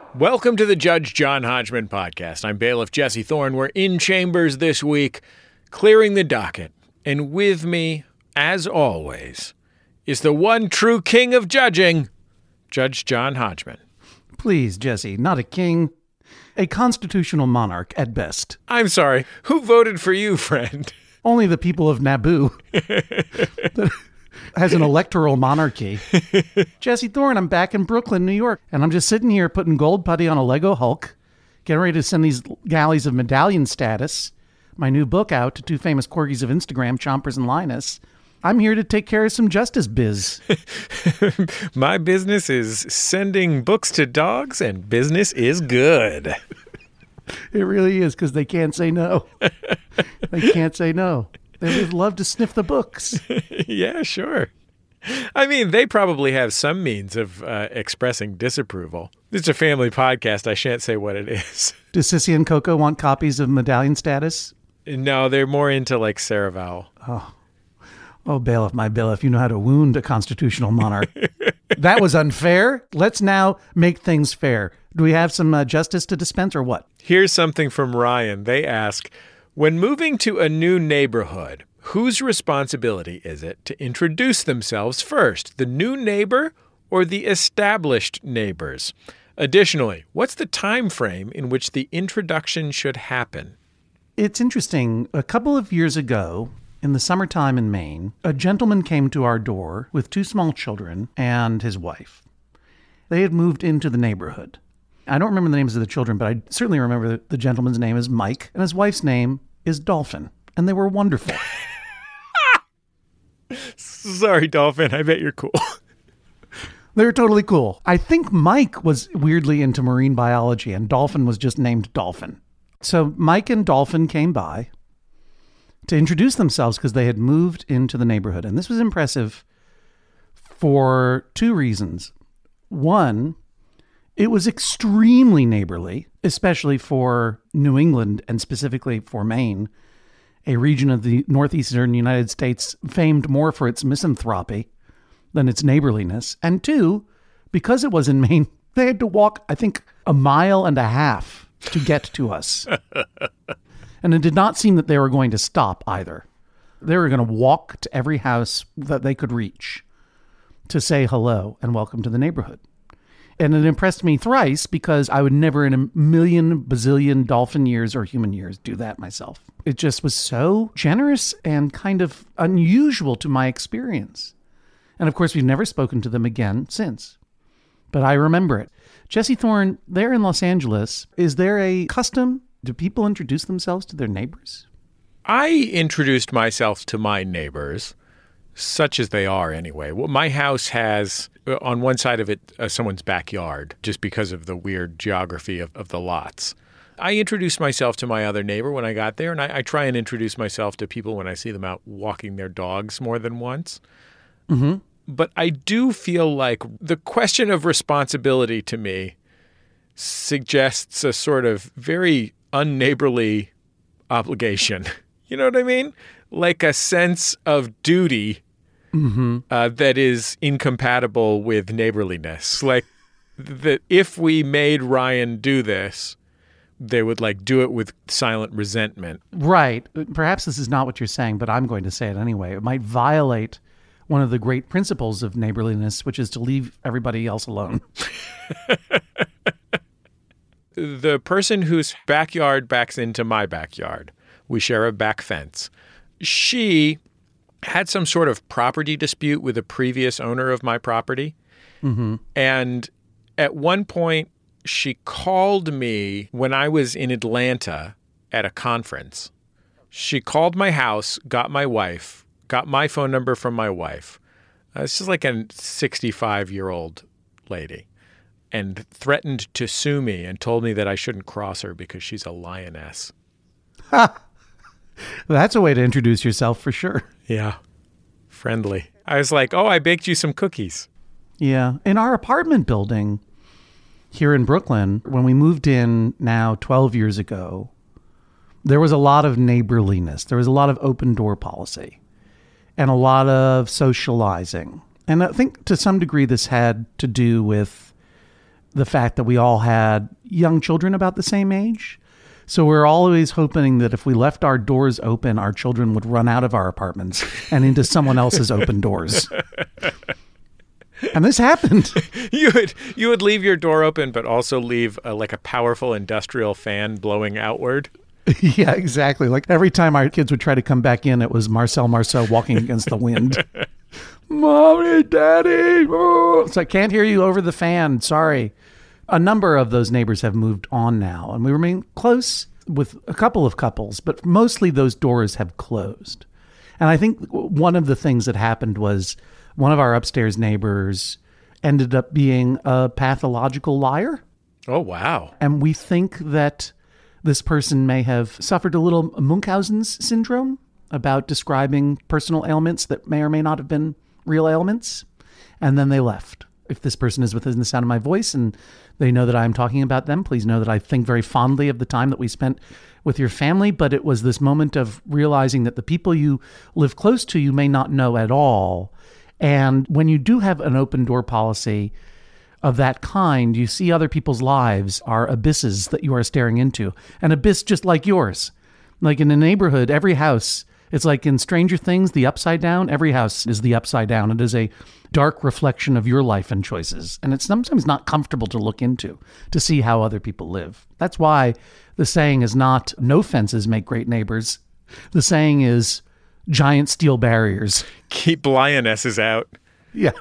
Welcome to the Judge John Hodgman podcast. I'm bailiff Jesse Thorne. We're in chambers this week, clearing the docket. And with me, as always, is the one true king of judging, Judge John Hodgman. Please, Jesse, not a king, a constitutional monarch at best. I'm sorry. Who voted for you, friend? Only the people of Naboo. Has an electoral monarchy. Jesse Thorne, I'm back in Brooklyn, New York, and I'm just sitting here putting gold putty on a Lego Hulk, getting ready to send these galleys of medallion status, my new book out to two famous corgis of Instagram, Chompers and Linus. I'm here to take care of some justice biz. My business is sending books to dogs, and business is good. It really is, because they can't say no. They can't say no. They would love to sniff the books. Yeah, sure. I mean, they probably have some means of expressing disapproval. It's a family podcast. I shan't say what it is. Does Sissy and Coco want copies of medallion status? No, they're more into like Cerevel. Oh, bailiff, my bailiff, you know how to wound a constitutional monarch. That was unfair. Let's now make things fair. Do we have some justice to dispense or what? Here's something from Ryan. They ask, when moving to a new neighborhood, whose responsibility is it to introduce themselves first, the new neighbor or the established neighbors? Additionally, what's the time frame in which the introduction should happen? It's interesting. A couple of years ago, in the summertime in Maine, a gentleman came to our door with two small children and his wife. They had moved into the neighborhood. I don't remember the names of the children, but I certainly remember that the gentleman's name is Mike, and his wife's name is Dolphin, and they were wonderful. Sorry, Dolphin. I bet you're cool. They were totally cool. I think Mike was weirdly into marine biology, and Dolphin was just named Dolphin. So Mike and Dolphin came by to introduce themselves because they had moved into the neighborhood. And this was impressive for two reasons. One, it was extremely neighborly, especially for New England and specifically for Maine, a region of the northeastern United States famed more for its misanthropy than its neighborliness. And two, because it was in Maine, they had to walk, I think, 1.5 miles to get to us. And it did not seem that they were going to stop either. They were going to walk to every house that they could reach to say hello and welcome to the neighborhood. And it impressed me thrice because I would never in a million bazillion dolphin years or human years do that myself. It just was so generous and kind of unusual to my experience. And of course, we've never spoken to them again since. But I remember it. Jesse Thorne, there in Los Angeles, is there a custom? Do people introduce themselves to their neighbors? I introduced myself to my neighbors, such as they are anyway. Well, my house has, on one side of it, someone's backyard, just because of the weird geography of the lots. I introduced myself to my other neighbor when I got there, and I try and introduce myself to people when I see them out walking their dogs more than once. Mm-hmm. But I do feel like the question of responsibility to me suggests a sort of very unneighborly obligation. You know what I mean? Like a sense of duty that is incompatible with neighborliness. Like that if we made Ryan do this, they would like do it with silent resentment. Right. Perhaps this is not what you're saying, but I'm going to say it anyway. It might violate one of the great principles of neighborliness, which is to leave everybody else alone. The person whose backyard backs into my backyard, we share a back fence. She had some sort of property dispute with a previous owner of my property. Mm-hmm. And at one point, she called me when I was in Atlanta at a conference. She called my house, got my wife, got my phone number from my wife. This is like a 65-year-old lady. And threatened to sue me and told me that I shouldn't cross her because she's a lioness. Ha! That's a way to introduce yourself for sure. Yeah. Friendly. I was like, oh, I baked you some cookies. Yeah. In our apartment building here in Brooklyn, when we moved in now 12 years ago, there was a lot of neighborliness. There was a lot of open door policy and a lot of socializing. And I think to some degree this had to do with the fact that we all had young children about the same age. So we're always hoping that if we left our doors open, our children would run out of our apartments and into someone else's open doors. And this happened. You would leave your door open, but also leave like a powerful industrial fan blowing outward. Yeah, exactly. Like every time our kids would try to come back in, it was Marcel walking against the wind. Mommy, Daddy. Oh. So I can't hear you over the fan. Sorry. A number of those neighbors have moved on now, and we remain close with a couple of couples, but mostly those doors have closed. And I think one of the things that happened was one of our upstairs neighbors ended up being a pathological liar. Oh, wow. And we think that this person may have suffered a little Munchausen's syndrome about describing personal ailments that may or may not have been real ailments. And then they left. If this person is within the sound of my voice and they know that I'm talking about them, please know that I think very fondly of the time that we spent with your family. But it was this moment of realizing that the people you live close to, you may not know at all. And when you do have an open door policy of that kind, you see other people's lives are abysses that you are staring into. An abyss just like yours. Like in a neighborhood, every house, it's like in Stranger Things, the Upside Down. Every house is the Upside Down. It is a dark reflection of your life and choices. And it's sometimes not comfortable to look into, to see how other people live. That's why the saying is not, no fences make great neighbors. The saying is, giant steel barriers. Keep lionesses out. Yeah.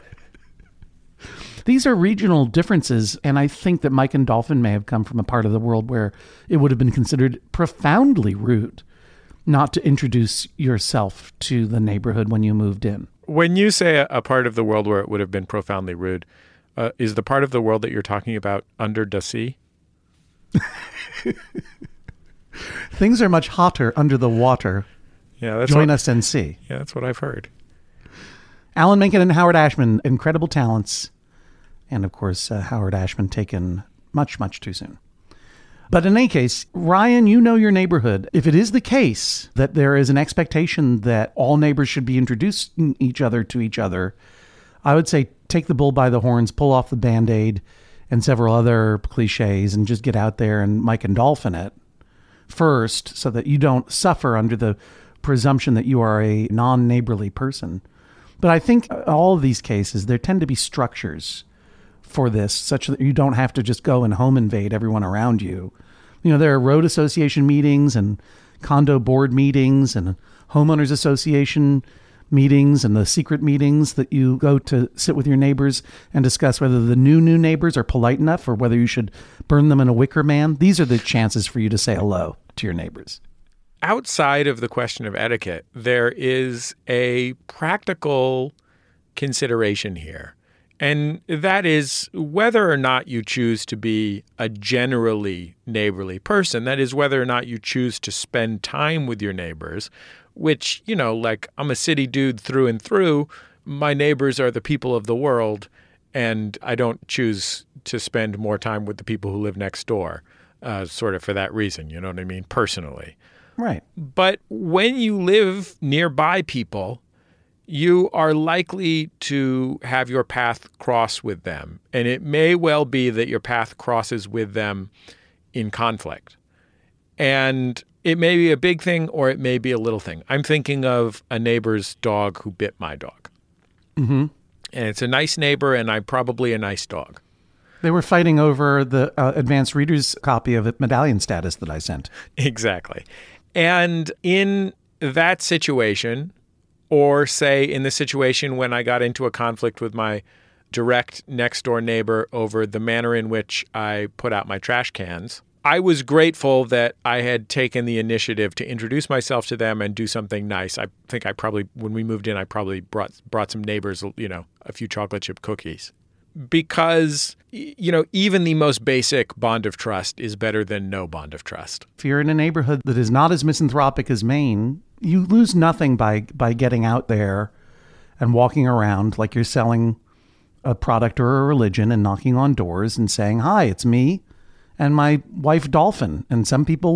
These are regional differences, and I think that Mike and Dolphin may have come from a part of the world where it would have been considered profoundly rude not to introduce yourself to the neighborhood when you moved in. When you say a part of the world where it would have been profoundly rude, is the part of the world that you're talking about under the sea? Things are much hotter under the water. Yeah, Join us and see. Yeah, that's what I've heard. Alan Menken and Howard Ashman, incredible talents. And of course, Howard Ashman taken much, much too soon. But in any case, Ryan, you know your neighborhood. If it is the case that there is an expectation that all neighbors should be introducing each other to each other, I would say take the bull by the horns, pull off the Band-Aid and several other cliches and just get out there and Mike and Dolphin it first so that you don't suffer under the presumption that you are a non-neighborly person. But I think all of these cases, there tend to be structures for this, such that you don't have to just go and home invade everyone around you. You know, there are road association meetings and condo board meetings and homeowners association meetings and the secret meetings that you go to sit with your neighbors and discuss whether the new neighbors are polite enough or whether you should burn them in a wicker man. These are the chances for you to say hello to your neighbors. Outside of the question of etiquette, there is a practical consideration here. And that is whether or not you choose to be a generally neighborly person. That is whether or not you choose to spend time with your neighbors, which, you know, like I'm a city dude through and through. My neighbors are the people of the world, and I don't choose to spend more time with the people who live next door, sort of for that reason, you know what I mean, personally. Right. But when you live nearby people, you are likely to have your path cross with them. And it may well be that your path crosses with them in conflict. And it may be a big thing or it may be a little thing. I'm thinking of a neighbor's dog who bit my dog. Mm-hmm. And it's a nice neighbor and I'm probably a nice dog. They were fighting over the advanced reader's copy of Medallion Status that I sent. Exactly. And in that situation, or say in the situation when I got into a conflict with my direct next door neighbor over the manner in which I put out my trash cans, I was grateful that I had taken the initiative to introduce myself to them and do something nice. I think I probably, when we moved in, I probably brought some neighbors, you know, a few chocolate chip cookies. Because, you know, even the most basic bond of trust is better than no bond of trust. If you're in a neighborhood that is not as misanthropic as Maine, you lose nothing by getting out there and walking around like you're selling a product or a religion and knocking on doors and saying, "Hi, it's me and my wife Dolphin." And some people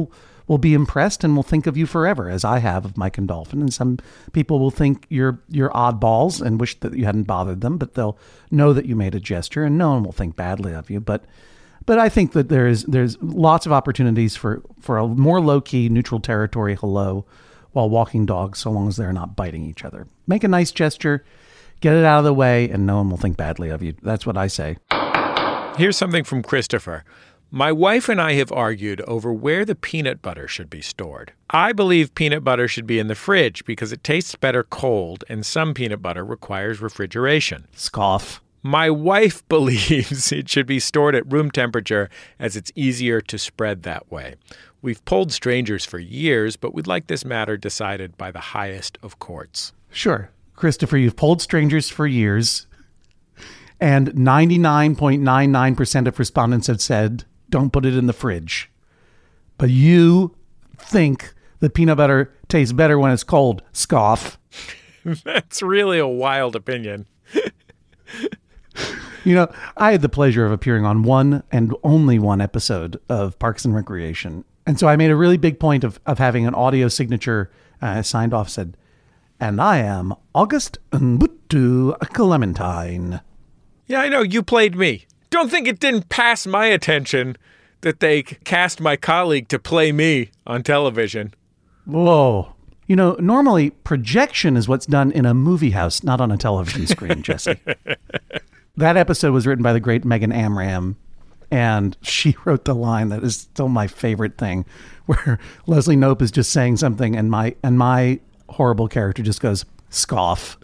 will be impressed and will think of you forever, as I have of Mike and Dolphin. And some people will think you're oddballs and wish that you hadn't bothered them, but they'll know that you made a gesture, and no one will think badly of you. But I think that there's lots of opportunities for a more low-key, neutral territory hello while walking dogs, so long as they're not biting each other. Make a nice gesture, get it out of the way, and no one will think badly of you. That's what I say. Here's something from Christopher. My wife and I have argued over where the peanut butter should be stored. I believe peanut butter should be in the fridge because it tastes better cold, and some peanut butter requires refrigeration. Scoff. My wife believes it should be stored at room temperature as it's easier to spread that way. We've polled strangers for years, but we'd like this matter decided by the highest of courts. Sure. Christopher, you've polled strangers for years, and 99.99% of respondents have said, don't put it in the fridge. But you think that peanut butter tastes better when it's cold. Scoff. That's really a wild opinion. You know, I had the pleasure of appearing on one and only one episode of Parks and Recreation. And so I made a really big point of having an audio signature signed off, said, and I am August Mbutu Clementine. Yeah, I know. You played me. Don't think it didn't pass my attention that they cast my colleague to play me on television. Whoa. You know, normally projection is what's done in a movie house, not on a television screen, Jesse. That episode was written by the great Megan Amram, and she wrote the line that is still my favorite thing, where Leslie Knope is just saying something, and my horrible character just goes, scoff.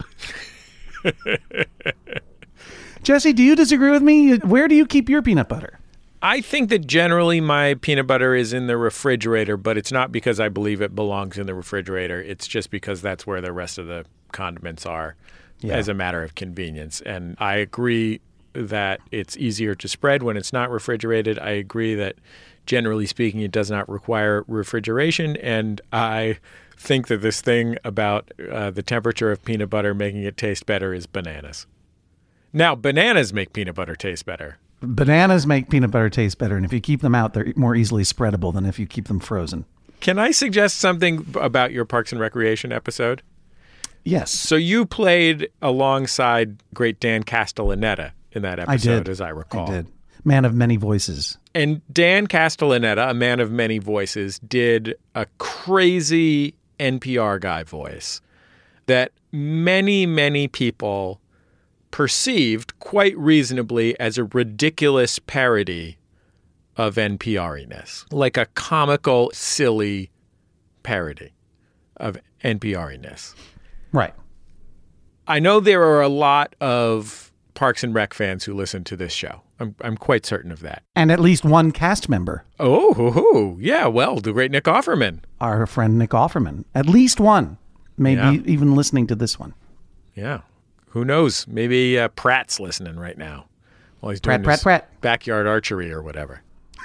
Jesse, do you disagree with me? Where do you keep your peanut butter? I think that generally my peanut butter is in the refrigerator, but it's not because I believe it belongs in the refrigerator. It's just because that's where the rest of the condiments are as a matter of convenience. And I agree that it's easier to spread when it's not refrigerated. I agree that generally speaking, it does not require refrigeration. And I think that this thing about the temperature of peanut butter making it taste better is bananas. Now, bananas make peanut butter taste better. Bananas make peanut butter taste better, and if you keep them out, they're more easily spreadable than if you keep them frozen. Can I suggest something about your Parks and Recreation episode? Yes. So you played alongside great Dan Castellaneta in that episode, as I recall. I did. Man of many voices. And Dan Castellaneta, a man of many voices, did a crazy NPR guy voice that many, many people perceived quite reasonably as a ridiculous parody of NPR-iness, like a comical, silly parody of NPR-iness. Right. I know there are a lot of Parks and Rec fans who listen to this show. I'm quite certain of that. And at least one cast member. Oh, yeah. Well, the great Nick Offerman. Our friend Nick Offerman. At least one. Maybe even listening to this one. Yeah. Who knows? Maybe Pratt's listening right now while he's doing Pratt. backyard archery or whatever.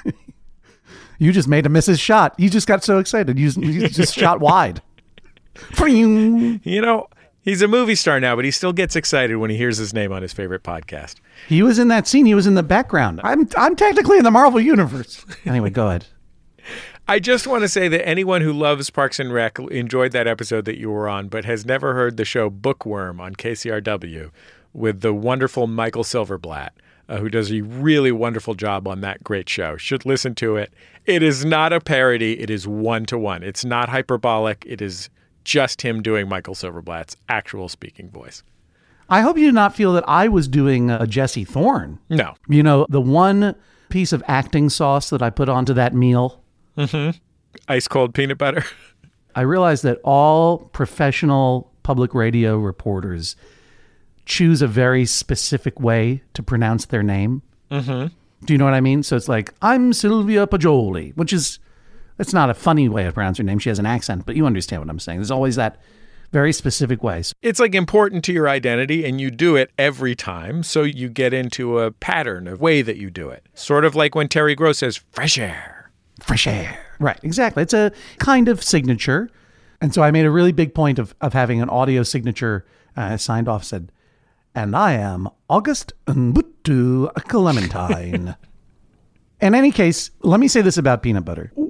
You just made a Mrs. shot. You just got so excited. You just shot wide. You know, he's a movie star now, but he still gets excited when he hears his name on his favorite podcast. He was in that scene. He was in the background. I'm technically in the Marvel Universe. Anyway, go ahead. I just want to say that anyone who loves Parks and Rec enjoyed that episode that you were on, but has never heard the show Bookworm on KCRW with the wonderful Michael Silverblatt, who does a really wonderful job on that great show. Should listen to it. It is not a parody. It is one-to-one. It's not hyperbolic. It is just him doing Michael Silverblatt's actual speaking voice. I hope you did not feel that I was doing a Jesse Thorne. No. You know, the one piece of acting sauce that I put onto that meal. Mm-hmm. Ice cold peanut butter. I realized that all professional public radio reporters choose a very specific way to pronounce their name. Mm-hmm. Do you know what I mean? So it's like, I'm Sylvia Pajoli, which is, it's not a funny way to pronounce her name. She has an accent, but you understand what I'm saying. There's always that very specific way. It's like important to your identity, and you do it every time. So you get into a pattern of way that you do it. Sort of like when Terry Gross says, fresh air. Fresh air. Right, exactly. It's a kind of signature. And so I made a really big point of having an audio signature signed off, said, and I am August Mbutu Clementine. In any case, let me say this about peanut butter.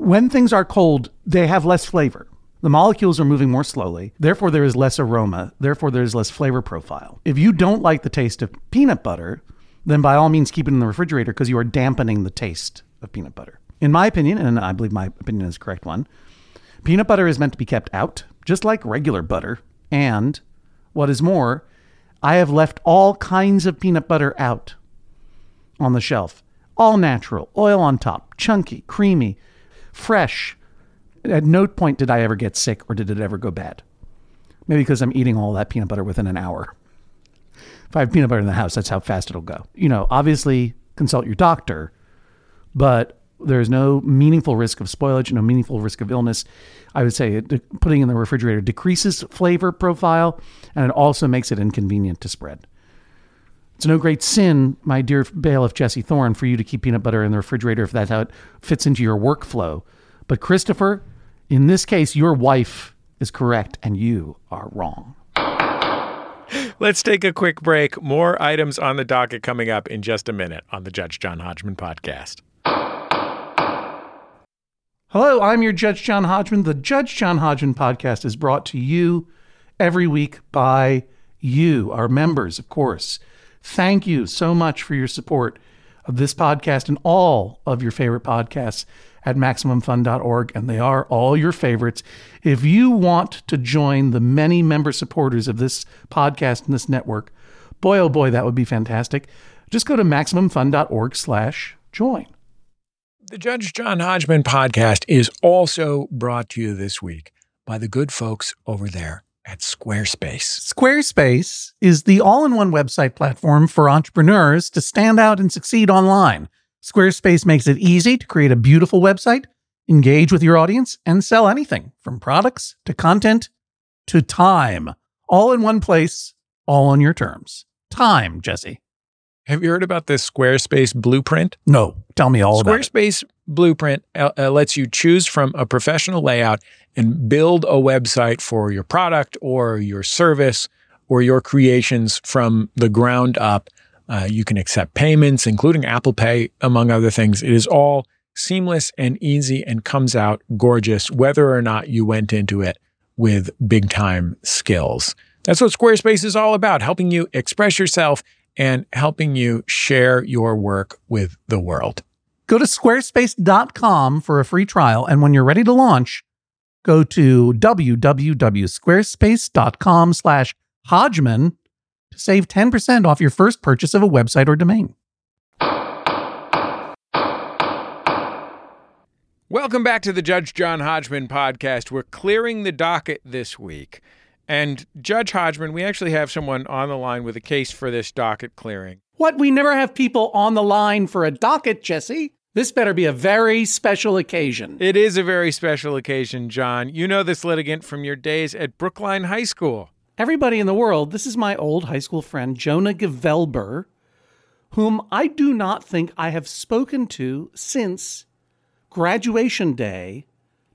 When things are cold, they have less flavor. The molecules are moving more slowly. Therefore, there is less aroma. Therefore, there is less flavor profile. If you don't like the taste of peanut butter, then by all means keep it in the refrigerator because you are dampening the taste of peanut butter. In my opinion, and I believe my opinion is the correct one, peanut butter is meant to be kept out, just like regular butter. And what is more, I have left all kinds of peanut butter out on the shelf. All natural, oil on top, chunky, creamy, fresh. At no point did I ever get sick or did it ever go bad. Maybe because I'm eating all that peanut butter within an hour. If I have peanut butter in the house, that's how fast it'll go. Obviously consult your doctor, but there's no meaningful risk of spoilage, no meaningful risk of illness. I would say putting in the refrigerator decreases flavor profile, and it also makes it inconvenient to spread. It's no great sin, my dear bailiff Jesse Thorne, for you to keep peanut butter in the refrigerator if that's how it fits into your workflow. But Christopher, in this case, your wife is correct and you are wrong. Let's take a quick break. More items on the docket coming up in just a minute on the Judge John Hodgman podcast. Hello, I'm your Judge John Hodgman. The Judge John Hodgman podcast is brought to you every week by you, our members, of course. Thank you so much for your support of this podcast and all of your favorite podcasts at MaximumFun.org, and they are all your favorites. If you want to join the many member supporters of this podcast and this network, boy, oh boy, that would be fantastic. Just go to MaximumFun.org/join. The Judge John Hodgman podcast is also brought to you this week by the good folks over there at Squarespace. Squarespace is the all-in-one website platform for entrepreneurs to stand out and succeed online. Squarespace makes it easy to create a beautiful website, engage with your audience, and sell anything from products to content to time. All in one place, all on your terms. Time, Jesse. Have you heard about this Squarespace blueprint? No, tell me all about it. Squarespace blueprint lets you choose from a professional layout and build a website for your product or your service or your creations from the ground up. You can accept payments, including Apple Pay, among other things. It is all seamless and easy and comes out gorgeous, whether or not you went into it with big time skills. That's what Squarespace is all about, helping you express yourself and helping you share your work with the world. Go to squarespace.com for a free trial. And when you're ready to launch, go to www.squarespace.com/Hodgman to save 10% off your first purchase of a website or domain. Welcome back to the Judge John Hodgman podcast. We're clearing the docket this week. And Judge Hodgman, we actually have someone on the line with a case for this docket clearing. What? We never have people on the line for a docket, Jesse. This better be a very special occasion. It is a very special occasion, John. You know this litigant from your days at Brookline High School. Everybody in the world, this is my old high school friend, Jonah Gevelber, whom I do not think I have spoken to since graduation day,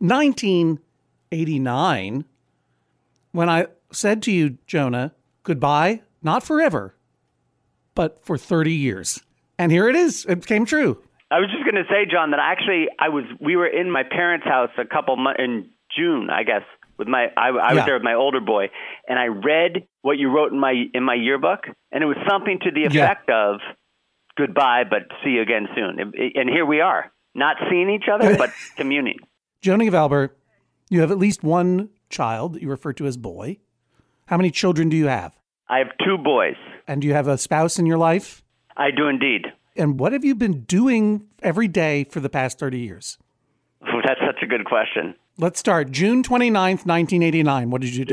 1989, when I said to you, Jonah, goodbye, not forever, but for 30 years. And here it is. It came true. I was just going to say, John, that actually we were in my parents' house a couple months in June, I guess. I was there with my older boy, and I read what you wrote in my yearbook, and it was something to the effect of goodbye, but see you again soon. And here we are, not seeing each other, but communing. Jonah Gevelber, you have at least one child that you refer to as boy. How many children do you have? I have 2 boys. And do you have a spouse in your life? I do indeed. And what have you been doing every day for the past 30 years? Oh, that's such a good question. Let's start. June 29th, 1989. What did you do?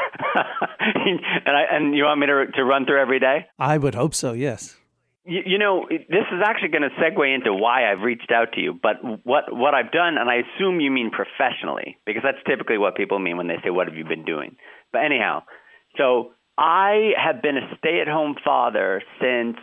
and you want me to run through every day? I would hope so, yes. You know, this is actually going to segue into why I've reached out to you. But what I've done, and I assume you mean professionally, because that's typically what people mean when they say, what have you been doing? But anyhow, so I have been a stay-at-home father since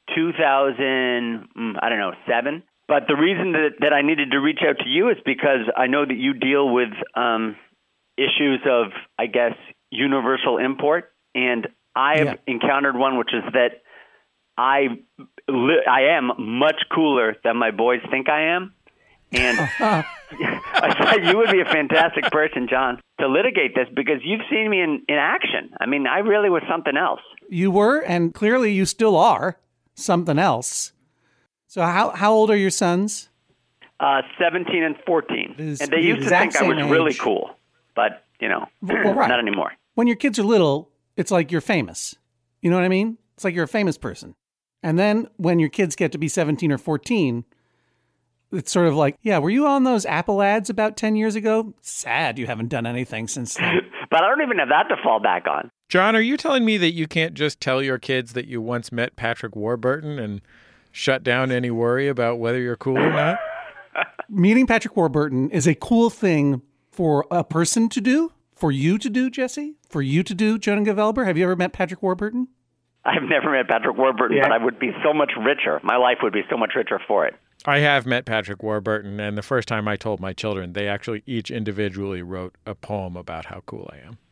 2007. But the reason that I needed to reach out to you is because I know that you deal with issues of, I guess, universal import. And I have encountered one, which is that I am much cooler than my boys think I am. And I thought you would be a fantastic person, John, to litigate this because you've seen me in action. I mean, I really was something else. You were, and clearly you still are something else. So how old are your sons? 17 and 14. And they used to think I was really cool, but, not anymore. When your kids are little, it's like you're famous. You know what I mean? It's like you're a famous person. And then when your kids get to be 17 or 14, it's sort of like, yeah, were you on those Apple ads about 10 years ago? Sad you haven't done anything since then. But I don't even have that to fall back on. John, are you telling me that you can't just tell your kids that you once met Patrick Warburton and shut down any worry about whether you're cool or not? Meeting Patrick Warburton is a cool thing for a person to do, for you to do, Jesse, for you to do, Jonah Gavelber. Have you ever met Patrick Warburton? I've never met Patrick Warburton, but I would be so much richer. My life would be so much richer for it. I have met Patrick Warburton, and the first time I told my children, they actually each individually wrote a poem about how cool I am.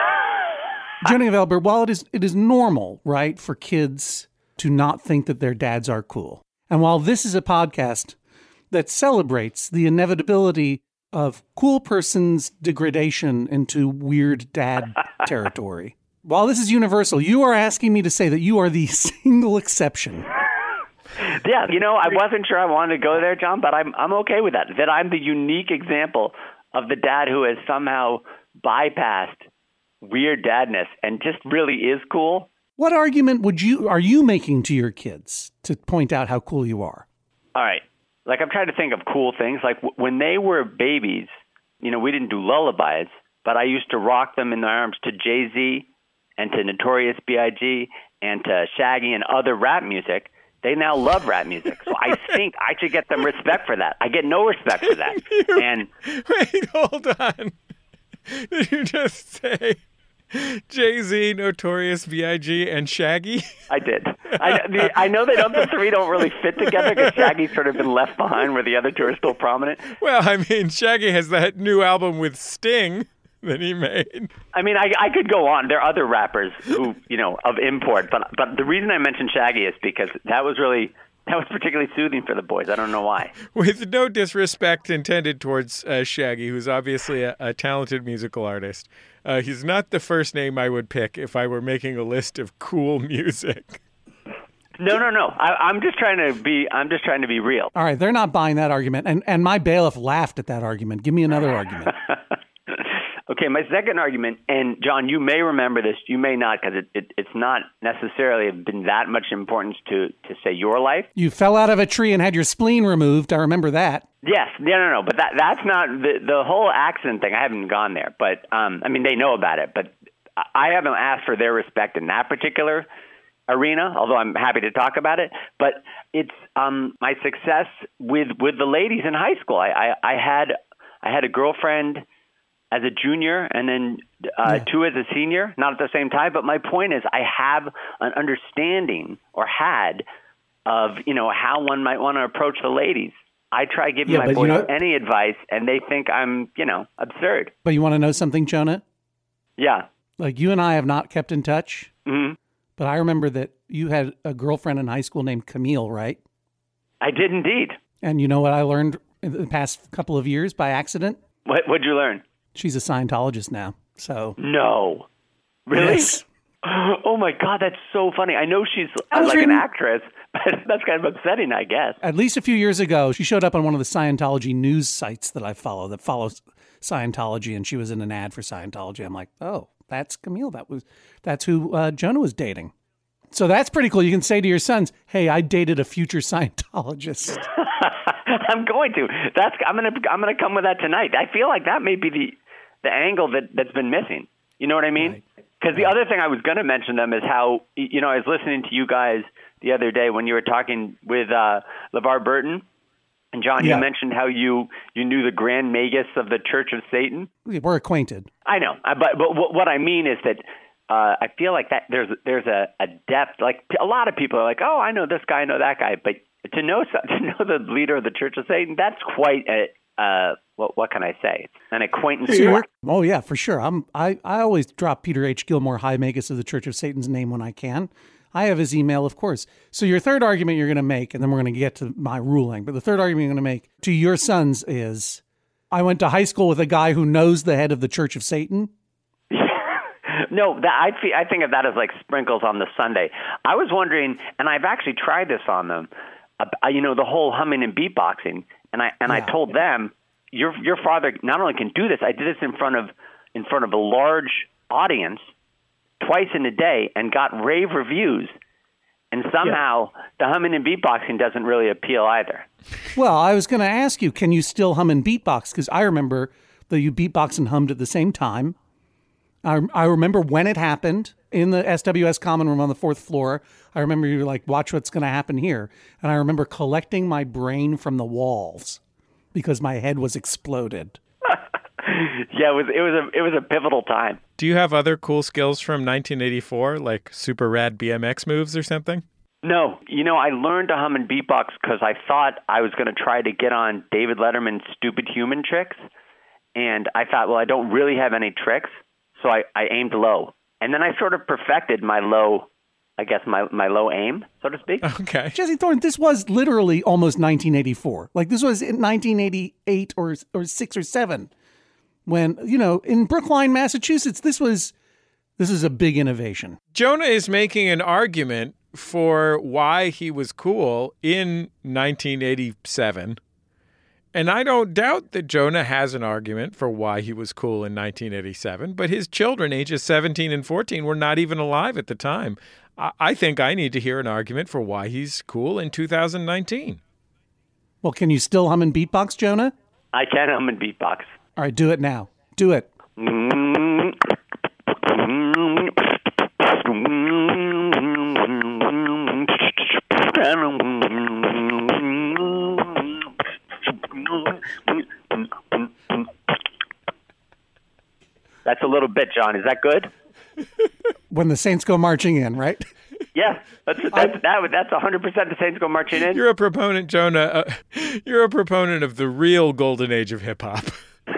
Jonah Gavelber, while it is normal, right, for kids to not think that their dads are cool, and while this is a podcast that celebrates the inevitability of cool person's degradation into weird dad territory, while this is universal, you are asking me to say that you are the single exception. Yeah, I wasn't sure I wanted to go there, John, but I'm okay with that. That I'm the unique example of the dad who has somehow bypassed weird dadness and just really is cool. What argument are you making to your kids to point out how cool you are? All right. Like, I'm trying to think of cool things. Like, when they were babies, we didn't do lullabies, but I used to rock them in their arms to Jay-Z and to Notorious B.I.G. and to Shaggy and other rap music. They now love rap music. So I think I should get them respect for that. I get no respect for that. Wait, hold on. Did you just say Jay-Z, Notorious B.I.G., and Shaggy? I did. I know the three don't really fit together because Shaggy's sort of been left behind where the other two are still prominent. Well, I mean, Shaggy has that new album with Sting that he made. I mean, I could go on. There are other rappers who, of import, but the reason I mentioned Shaggy is because that was particularly soothing for the boys. I don't know why. With no disrespect intended towards Shaggy, who's obviously a talented musical artist, he's not the first name I would pick if I were making a list of cool music. No. I'm just trying to be real. All right, they're not buying that argument, and my bailiff laughed at that argument. Give me another argument. Okay, my second argument, and John, you may remember this, you may not, because it's not necessarily been that much importance to say your life. You fell out of a tree and had your spleen removed. I remember that. Yes, no, but that's not the whole accident thing. I haven't gone there, but they know about it, but I haven't asked for their respect in that particular arena, although I'm happy to talk about it. But it's my success with the ladies in high school. I had a girlfriend as a junior and then two as a senior, not at the same time. But my point is I have an understanding or had of, how one might want to approach the ladies. I try giving my boys any advice and they think I'm, absurd. But you want to know something, Jonah? Yeah. Like you and I have not kept in touch. Mm-hmm. But I remember that you had a girlfriend in high school named Camille, right? I did indeed. And you know what I learned in the past couple of years by accident? What'd you learn? She's a Scientologist now. So no, really? Yes. Oh my God, that's so funny. I know she's like an actress, but that's kind of upsetting, I guess. At least a few years ago, she showed up on one of the Scientology news sites that I follow that follows Scientology, and she was in an ad for Scientology. I'm like, oh, that's Camille. That's who Jonah was dating. So that's pretty cool. You can say to your sons, "Hey, I dated a future Scientologist." I'm going to. I'm gonna come with that tonight. I feel like that may be the angle that's been missing. You know what I mean? Because the other thing I was going to mention them is how, I was listening to you guys the other day when you were talking with LeVar Burton. And John, you mentioned how you knew the Grand Magus of the Church of Satan. We're acquainted. I know. But what I mean is that I feel like that there's a depth. Like a lot of people are like, oh, I know this guy, I know that guy. But to know the leader of the Church of Satan, that's quite what can I say? An acquaintance. Oh yeah, for sure. I always drop Peter H. Gilmore, High Magus of the Church of Satan's name when I can. I have his email, of course. So your third argument you're going to make, and then we're going to get to my ruling, but the third argument you're going to make to your sons is, I went to high school with a guy who knows the head of the Church of Satan. No, I think of that as like sprinkles on the sundae. I was wondering, and I've actually tried this on them, the whole humming and beatboxing, and I told them, your father not only can do this, I did this in front of a large audience twice in a day and got rave reviews. And somehow the humming and beatboxing doesn't really appeal either. Well, I was going to ask you, can you still hum and beatbox? Because I remember that you beatboxed and hummed at the same time. I remember when it happened in the SWS common room on the 4th floor. I remember you were like, watch what's going to happen here. And I remember collecting my brain from the walls because my head was exploded. Yeah, it was a pivotal time. Do you have other cool skills from 1984, like super rad BMX moves or something? No. I learned to hum and beatbox because I thought I was going to try to get on David Letterman's Stupid Human Tricks. And I thought, well, I don't really have any tricks. So I aimed low. And then I sort of perfected my low, I guess, my low aim, so to speak. Okay. Jesse Thorne, this was literally almost 1984. Like this was in 1988 or 6 or 7. When, in Brookline, Massachusetts, this is a big innovation. Jonah is making an argument for why he was cool in 1987. And I don't doubt that Jonah has an argument for why he was cool in 1987, but his children, ages 17 and 14, were not even alive at the time. I think I need to hear an argument for why he's cool in 2019. Well, can you still hum and beatbox, Jonah? I can hum and beatbox. All right, do it now. Do it. That's a little bit, John. Is that good? When the Saints go marching in, right? Yeah, that's 100% the Saints go marching in. You're a proponent, Jonah. You're a proponent of the real golden age of hip hop.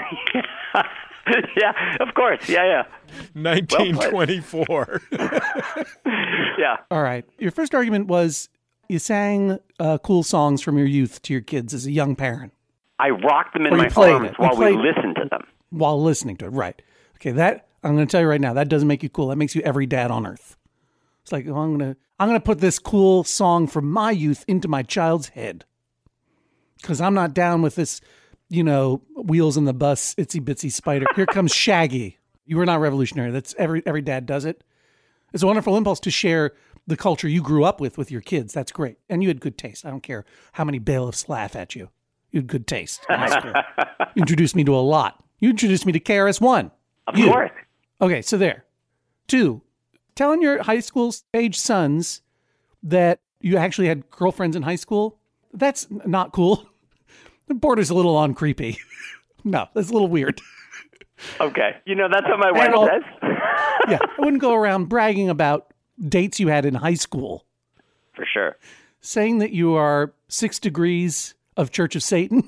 Yeah, of course. Yeah. 1924. Yeah. All right. Your first argument was you sang cool songs from your youth to your kids as a young parent. I rocked them in my arms while we listened to them. While listening to it, right. Okay, that, I'm going to tell you right now, that doesn't make you cool. That makes you every dad on earth. It's like, oh, I'm going to put this cool song from my youth into my child's head. Because I'm not down with this, wheels in the bus, itsy bitsy spider. Here comes Shaggy. You were not revolutionary. That's every dad does it. It's a wonderful impulse to share the culture you grew up with your kids. That's great. And you had good taste. I don't care how many bailiffs laugh at you. You had good taste in high school. You introduced me to a lot. You introduced me to KRS-One. Of course. Okay, so there. 2, telling your high school age sons that you actually had girlfriends in high school, that's not cool. The border's a little on creepy. No, that's a little weird. Okay. That's what my wife says. Yeah, I wouldn't go around bragging about dates you had in high school. For sure. Saying that you are 6 degrees of Church of Satan.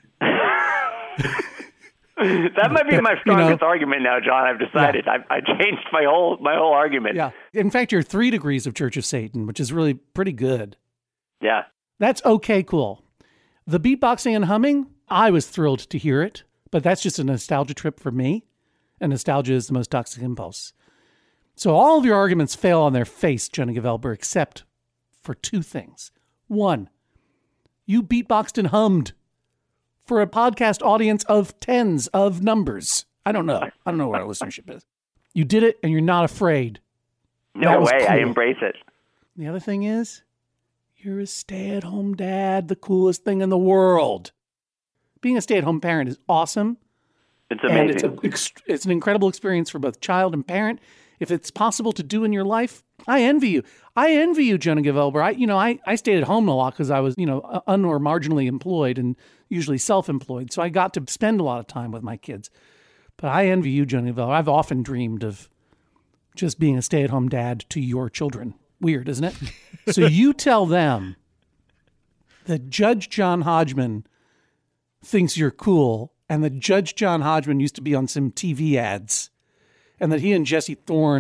That might be my strongest argument now, John. I've decided. Yeah. I changed my whole argument. Yeah. In fact, you're 3 degrees of Church of Satan, which is really pretty good. Yeah. That's okay, cool. The beatboxing and humming, I was thrilled to hear it, but that's just a nostalgia trip for me. And nostalgia is the most toxic impulse. So all of your arguments fail on their face, Jonah Gavelber, except for 2 things. 1, you beatboxed and hummed for a podcast audience of tens of numbers. I don't know what our listenership is. You did it, and you're not afraid. No way. Cool. I embrace it. The other thing is, you're a stay-at-home dad, the coolest thing in the world. Being a stay-at-home parent is awesome. It's amazing. And it's an incredible experience for both child and parent. If it's possible to do in your life, I envy you. I envy you, Jonah Gavelber. I stayed at home a lot because I was, un or marginally employed and usually self-employed. So I got to spend a lot of time with my kids. But I envy you, Jonah Gavelber. I've often dreamed of just being a stay-at-home dad to your children. Weird, isn't it? So you tell them that Judge John Hodgman thinks you're cool and that Judge John Hodgman used to be on some TV ads and that he and Jesse Thorne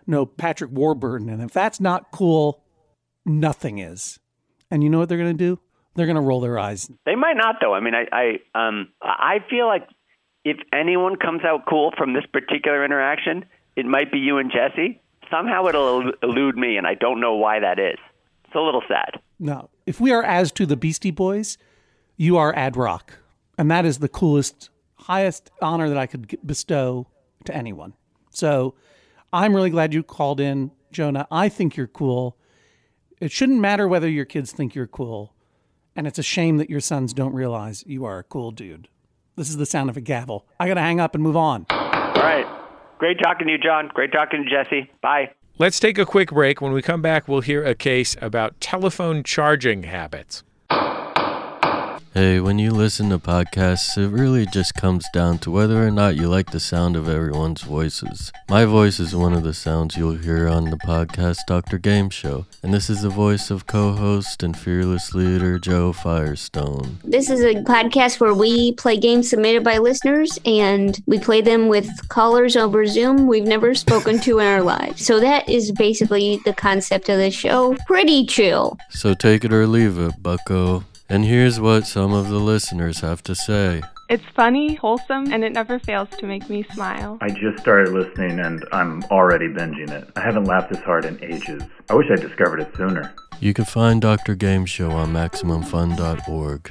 no Patrick Warburton. And if that's not cool, nothing is. And you know what they're going to do? They're going to roll their eyes. They might not, though. I mean, I feel like if anyone comes out cool from this particular interaction, it might be you and Jesse. Somehow it'll elude me, and I don't know why that is. It's a little sad. No. If we are as to the Beastie Boys, you are Ad Rock. And that is the coolest, highest honor that I could bestow to anyone. So I'm really glad you called in, Jonah. I think you're cool. It shouldn't matter whether your kids think you're cool. And it's a shame that your sons don't realize you are a cool dude. This is the sound of a gavel. I got to hang up and move on. All right. Great talking to you, John. Great talking to Jesse. Bye. Let's take a quick break. When we come back, we'll hear a case about telephone charging habits. Hey, when you listen to podcasts, it really just comes down to whether or not you like the sound of everyone's voices. My voice is one of the sounds you'll hear on the podcast Dr. Game Show, and this is the voice of co-host and fearless leader Joe Firestone. This is a podcast where we play games submitted by listeners, and we play them with callers over Zoom we've never spoken to in our lives. So that is basically the concept of the show. Pretty chill. So take it or leave it, bucko. And here's what some of the listeners have to say. It's funny, wholesome, and it never fails to make me smile. I just started listening and I'm already binging it. I haven't laughed this hard in ages. I wish I discovered it sooner. You can find Dr. Game Show on MaximumFun.org.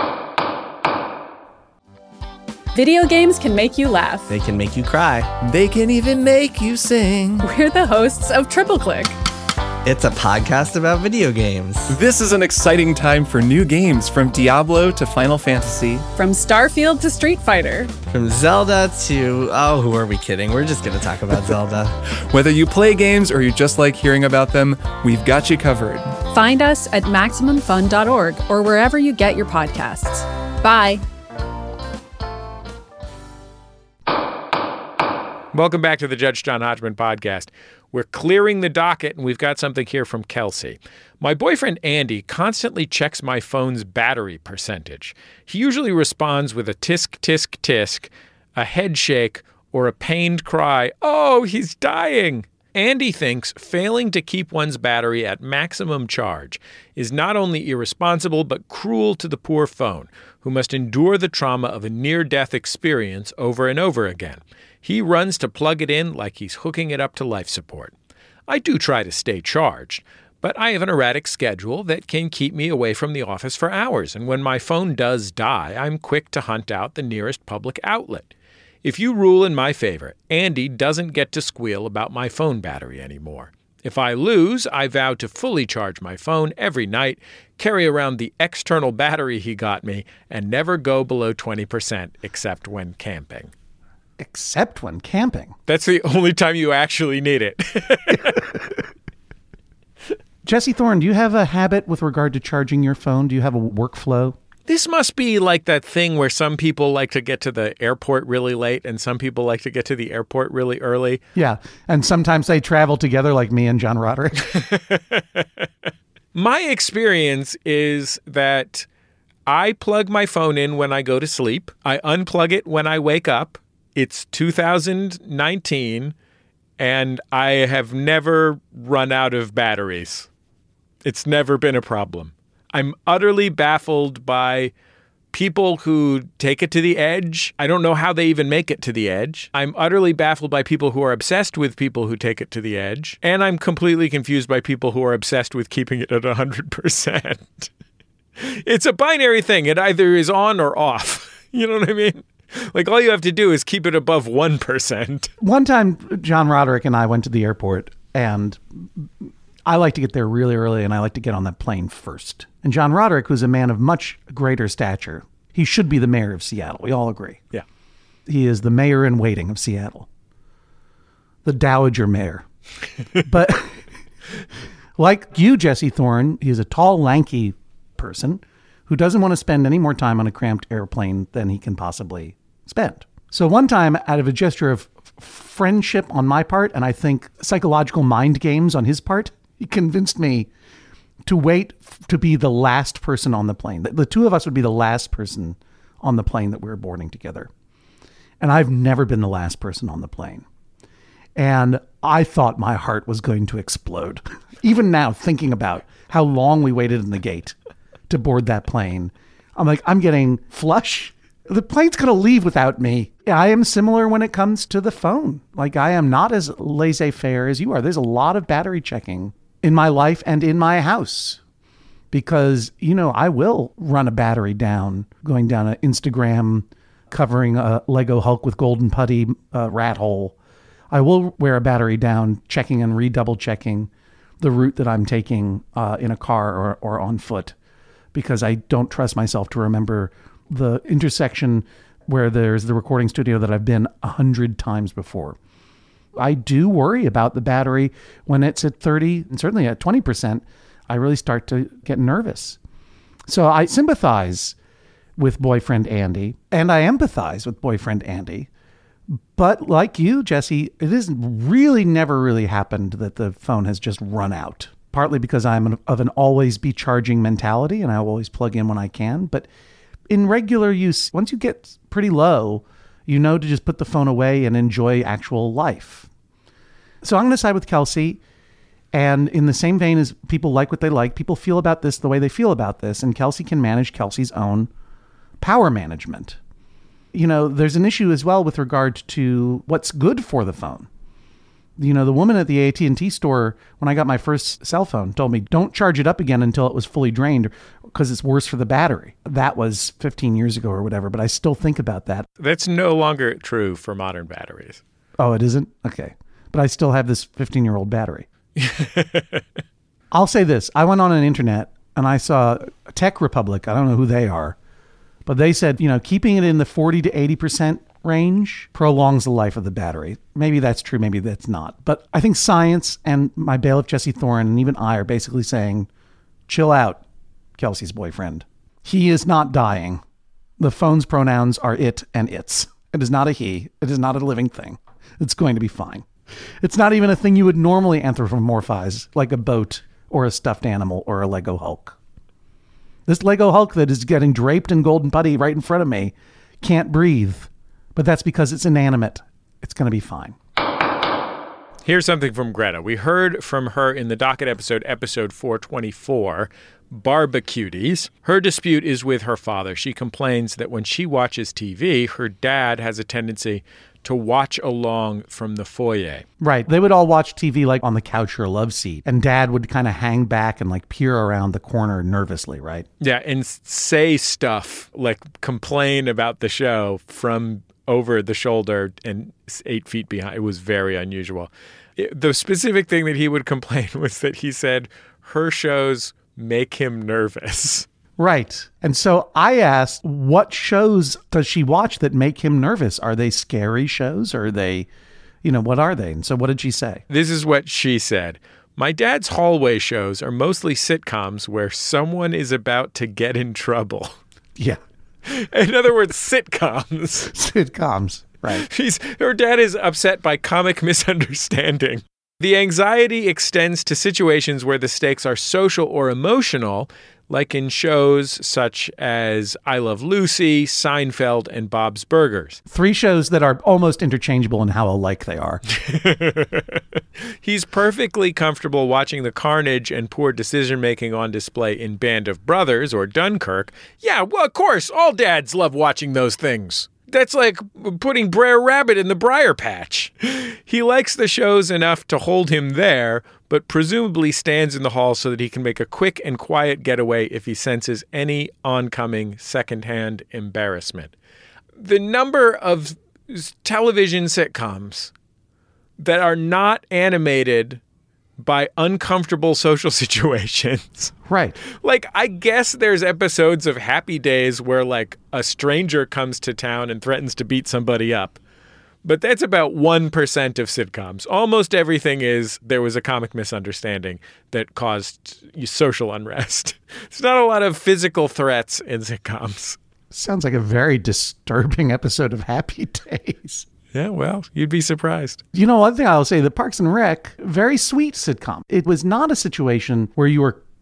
Video games can make you laugh. They can make you cry. They can even make you sing. We're the hosts of Triple Click. It's a podcast about video games. This is an exciting time for new games, from Diablo to Final Fantasy. From Starfield to Street Fighter. From Zelda to... oh, who are we kidding? We're just going to talk about Zelda. Whether you play games or you just like hearing about them, we've got you covered. Find us at MaximumFun.org or wherever you get your podcasts. Bye. Welcome back to the Judge John Hodgman podcast. We're clearing the docket, and we've got something here from Kelsey. My boyfriend Andy constantly checks my phone's battery percentage. He usually responds with a tisk, tisk, tisk, a head shake, or a pained cry, "Oh, he's dying!" Andy thinks failing to keep one's battery at maximum charge is not only irresponsible but cruel to the poor phone, who must endure the trauma of a near-death experience over and over again. He runs to plug it in like he's hooking it up to life support. I do try to stay charged, but I have an erratic schedule that can keep me away from the office for hours, and when my phone does die, I'm quick to hunt out the nearest public outlet. If you rule in my favor, Andy doesn't get to squeal about my phone battery anymore. If I lose, I vow to fully charge my phone every night, carry around the external battery he got me, and never go below 20% except when camping. Except when camping? That's the only time you actually need it. Jesse Thorne, do you have a habit with regard to charging your phone? Do you have a workflow? This must be like that thing where some people like to get to the airport really late and some people like to get to the airport really early. Yeah, and sometimes they travel together like me and John Roderick. My experience is that I plug my phone in when I go to sleep. I unplug it when I wake up. It's 2019, and I have never run out of batteries. It's never been a problem. I'm utterly baffled by people who take it to the edge. I don't know how they even make it to the edge. I'm utterly baffled by people who are obsessed with people who take it to the edge. And I'm completely confused by people who are obsessed with keeping it at 100%. It's a binary thing. It either is on or off. You know what I mean? Like, all you have to do is keep it above 1%. One time, John Roderick and I went to the airport, and I like to get there really early, and I like to get on that plane first. And John Roderick, who's a man of much greater stature, he should be the mayor of Seattle. We all agree. Yeah. He is the mayor in waiting of Seattle. The Dowager Mayor. But like you, Jesse Thorne, he's a tall, lanky person who doesn't want to spend any more time on a cramped airplane than he can possibly spend. So one time, out of a gesture of friendship on my part, and I think psychological mind games on his part, he convinced me to wait to be the last person on the plane. The two of us would be the last person on the plane that we were boarding together. And I've never been the last person on the plane. And I thought my heart was going to explode. Even now, thinking about how long we waited in the gate to board that plane, I'm like, I'm getting flush. The plane's going to leave without me. I am similar when it comes to the phone. Like, I am not as laissez-faire as you are. There's a lot of battery checking in my life and in my house because, I will run a battery down, going down an Instagram, covering a Lego Hulk with golden putty rat hole. I will wear a battery down, checking and redouble checking the route that I'm taking in a car or on foot because I don't trust myself to remember the intersection where there's the recording studio that I've been 100 times before. I do worry about the battery when it's at 30 and certainly at 20%. I really start to get nervous. So I sympathize with boyfriend Andy and I empathize with boyfriend Andy. But like you, Jesse, it has really never really happened that the phone has just run out. Partly because I'm of an always be charging mentality and I always plug in when I can. But in regular use, once you get pretty low, to just put the phone away and enjoy actual life. So I'm going to side with Kelsey. And in the same vein as people like what they like, people feel about this the way they feel about this. And Kelsey can manage Kelsey's own power management. There's an issue as well with regard to what's good for the phone. The woman at the AT&T store, when I got my first cell phone, told me, don't charge it up again until it was fully drained because it's worse for the battery. That was 15 years ago or whatever, but I still think about that. That's no longer true for modern batteries. Oh, it isn't? Okay. But I still have this 15-year-old battery. I'll say this. I went on an internet and I saw Tech Republic. I don't know who they are, but they said, keeping it in the 40 to 80% range prolongs the life of the battery. Maybe that's true. Maybe that's not. But I think science and my bailiff, Jesse Thoren, and even I are basically saying, chill out, Kelsey's boyfriend. He is not dying. The phone's pronouns are it and its. It is not a he. It is not a living thing. It's going to be fine. It's not even a thing you would normally anthropomorphize, like a boat or a stuffed animal or a Lego Hulk. This Lego Hulk that is getting draped in golden putty right in front of me can't breathe. But that's because it's inanimate. It's going to be fine. Here's something from Greta. We heard from her in the docket episode 424, Barbecuties. Her dispute is with her father. She complains that when she watches TV, her dad has a tendency to watch along from the foyer. Right. They would all watch TV like on the couch or a love seat. And dad would kind of hang back and like peer around the corner nervously, right? Yeah, and say stuff like complain about the show from over the shoulder and 8 feet behind. It was very unusual. The specific thing that he would complain was that he said her shows make him nervous. Right. And so I asked, what shows does she watch that make him nervous? Are they scary shows? Or are they, what are they? And so what did she say? This is what she said. My dad's hallway shows are mostly sitcoms where someone is about to get in trouble. Yeah. In other words, sitcoms. Sitcoms, right. Her dad is upset by comic misunderstanding. The anxiety extends to situations where the stakes are social or emotional, like in shows such as I Love Lucy, Seinfeld, and Bob's Burgers. 3 shows that are almost interchangeable in how alike they are. He's perfectly comfortable watching the carnage and poor decision-making on display in Band of Brothers or Dunkirk. Yeah, well, of course, all dads love watching those things. That's like putting Brer Rabbit in the briar patch. He likes the shows enough to hold him there, but presumably stands in the hall so that he can make a quick and quiet getaway if he senses any oncoming secondhand embarrassment. The number of television sitcoms that are not animated by uncomfortable social situations. Right. Like, I guess there's episodes of Happy Days where, like, a stranger comes to town and threatens to beat somebody up. But that's about 1% of sitcoms. Almost everything is there was a comic misunderstanding that caused social unrest. There's not a lot of physical threats in sitcoms. Sounds like a very disturbing episode of Happy Days. Yeah, well, you'd be surprised. One thing I'll say, the Parks and Rec, very sweet sitcom. It was not a situation where you were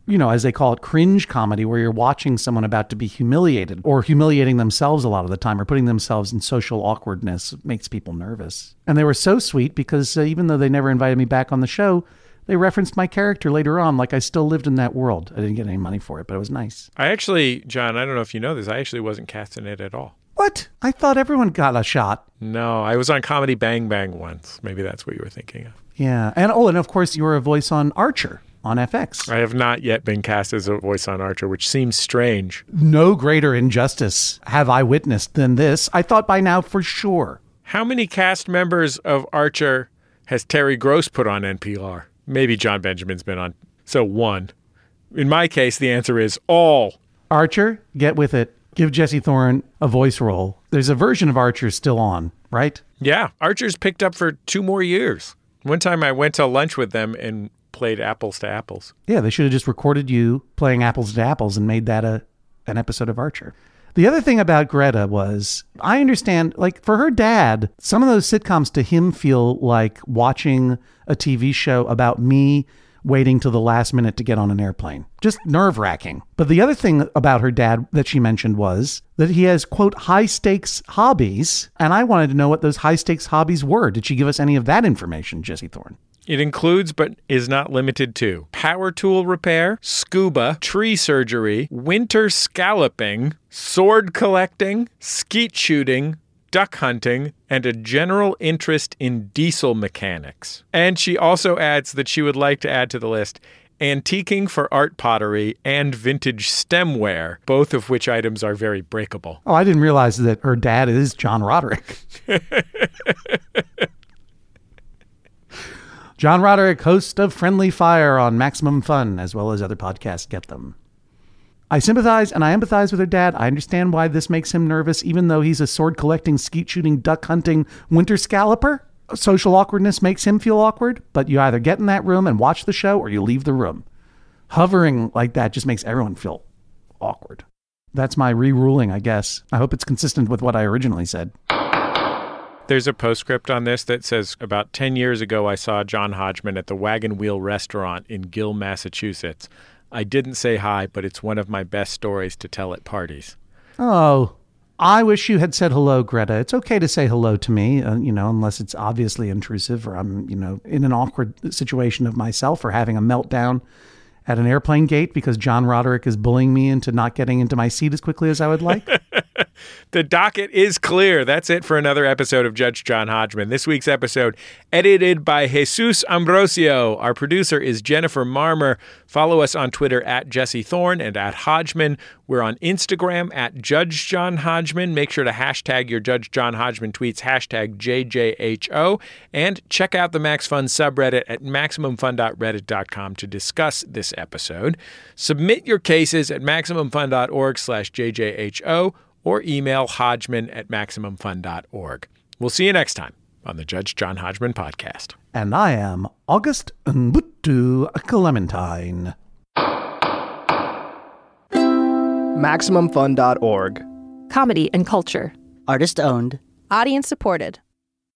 as they call it, cringe comedy, where you're watching someone about to be humiliated or humiliating themselves a lot of the time or putting themselves in social awkwardness, makes people nervous. And they were so sweet because even though they never invited me back on the show, they referenced my character later on like I still lived in that world. I didn't get any money for it, but it was nice. I actually, John, I don't know if you know this, I actually wasn't cast in it at all. What? I thought everyone got a shot. No, I was on Comedy Bang Bang once. Maybe that's what you were thinking of. Yeah. And of course, you were a voice on Archer on FX. I have not yet been cast as a voice on Archer, which seems strange. No greater injustice have I witnessed than this. I thought by now for sure. How many cast members of Archer has Terry Gross put on NPR? Maybe John Benjamin's been on. So 1. In my case, the answer is all. Archer, get with it. Give Jesse Thorne a voice role. There's a version of Archer still on, right? Yeah. Archer's picked up for 2 more years. One time I went to lunch with them and played Apples to Apples. Yeah, they should have just recorded you playing Apples to Apples and made that an episode of Archer. The other thing about Greta was, I understand, like, for her dad, some of those sitcoms to him feel like watching a TV show about me waiting till the last minute to get on an airplane. Just nerve-wracking. But the other thing about her dad that she mentioned was that he has, quote, high-stakes hobbies, and I wanted to know what those high-stakes hobbies were. Did she give us any of that information, Jesse Thorne? It includes, but is not limited to, power tool repair, scuba, tree surgery, winter scalloping, sword collecting, skeet shooting, duck hunting, and a general interest in diesel mechanics. And she also adds that she would like to add to the list antiquing for art pottery and vintage stemware, both of which items are very breakable. Oh, I didn't realize that her dad is John Roderick. John Roderick, host of Friendly Fire on Maximum Fun, as well as other podcasts. Get them. I sympathize and I empathize with her dad. I understand why this makes him nervous, even though he's a sword-collecting, skeet-shooting, duck-hunting winter scalloper. Social awkwardness makes him feel awkward, but you either get in that room and watch the show or you leave the room. Hovering like that just makes everyone feel awkward. That's my re-ruling, I guess. I hope it's consistent with what I originally said. There's a postscript on this that says, about 10 years ago, I saw John Hodgman at the Wagon Wheel Restaurant in Gill, Massachusetts. I didn't say hi, but it's one of my best stories to tell at parties. Oh, I wish you had said hello, Greta. It's okay to say hello to me, unless it's obviously intrusive or I'm, in an awkward situation of myself or having a meltdown at an airplane gate because John Roderick is bullying me into not getting into my seat as quickly as I would like. The docket is clear. That's it for another episode of Judge John Hodgman. This week's episode edited by Jesus Ambrosio. Our producer is Jennifer Marmer. Follow us on Twitter at Jesse Thorne and at Hodgman. We're on Instagram at Judge John Hodgman. Make sure to hashtag your Judge John Hodgman tweets, hashtag JJHO. And check out the Max Fun subreddit at MaximumFun.reddit.com to discuss this episode. Submit your cases at MaximumFun.org/JJHO or email hodgman@MaximumFun.org. We'll see you next time on the Judge John Hodgman podcast. And I am August Mbutu Clementine. MaximumFun.org. Comedy and culture. Artist owned. Audience supported.